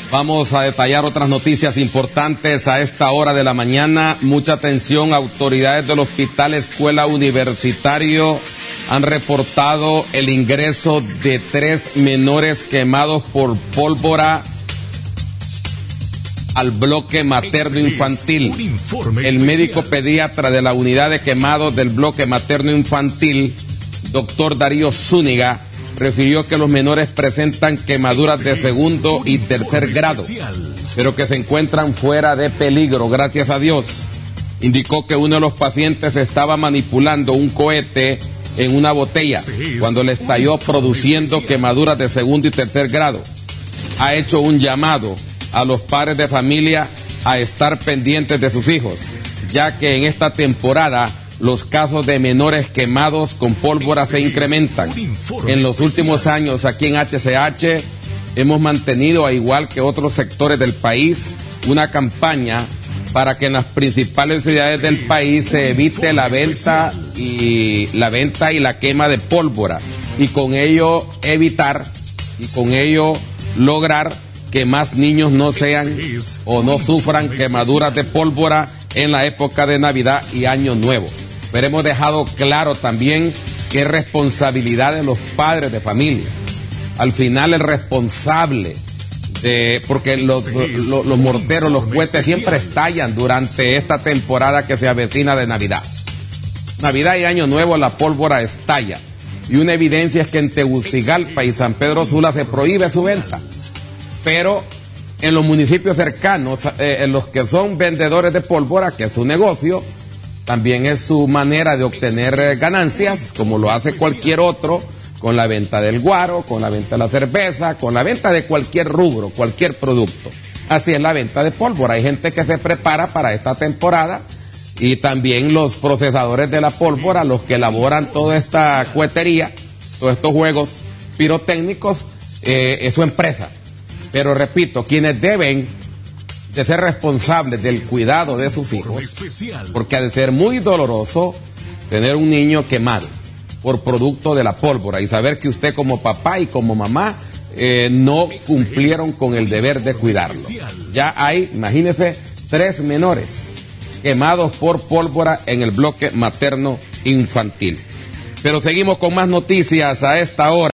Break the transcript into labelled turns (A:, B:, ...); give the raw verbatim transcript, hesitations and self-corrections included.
A: Vamos a detallar otras noticias importantes a esta hora de la mañana. Mucha atención, autoridades del Hospital Escuela Universitario han reportado el ingreso de tres menores quemados por pólvora al bloque materno infantil. El médico pediatra de la unidad de quemados del bloque materno infantil, doctor Darío Zúñiga, refirió que los menores presentan quemaduras de segundo y tercer grado, pero que se encuentran fuera de peligro, gracias a Dios. Indicó que uno de los pacientes estaba manipulando un cohete en una botella cuando le estalló, produciendo quemaduras de segundo y tercer grado. Ha hecho un llamado a los padres de familia a estar pendientes de sus hijos, ya que en esta temporada los casos de menores quemados con pólvora se incrementan. En los últimos años aquí en H C H hemos mantenido, a igual que otros sectores del país, una campaña para que en las principales ciudades del país se evite la venta y la venta y la quema de pólvora, y con ello evitar y con ello lograr que más niños no sean o no sufran quemaduras de pólvora en la época de Navidad y Año Nuevo. Pero hemos dejado claro también que es responsabilidad de los padres de familia. Al final el responsable de, porque los, los, los morteros, los cohetes siempre estallan durante esta temporada que se avecina de Navidad. Navidad y Año Nuevo la pólvora estalla. Y una evidencia es que en Tegucigalpa y San Pedro Sula se prohíbe su venta. Pero en los municipios cercanos, eh, en los que son vendedores de pólvora, que es su negocio, también es su manera de obtener ganancias, como lo hace cualquier otro, con la venta del guaro, con la venta de la cerveza, con la venta de cualquier rubro, cualquier producto. Así es la venta de pólvora. Hay gente que se prepara para esta temporada, y también los procesadores de la pólvora, los que elaboran toda esta cohetería, todos estos juegos pirotécnicos, eh, es su empresa. Pero repito, quienes deben de ser responsables del cuidado de sus hijos, porque ha de ser muy doloroso tener un niño quemado por producto de la pólvora y saber que usted como papá y como mamá eh, no cumplieron con el deber de cuidarlo. Ya hay, imagínense, tres menores quemados por pólvora en el bloque materno infantil. Pero seguimos con más noticias a esta hora.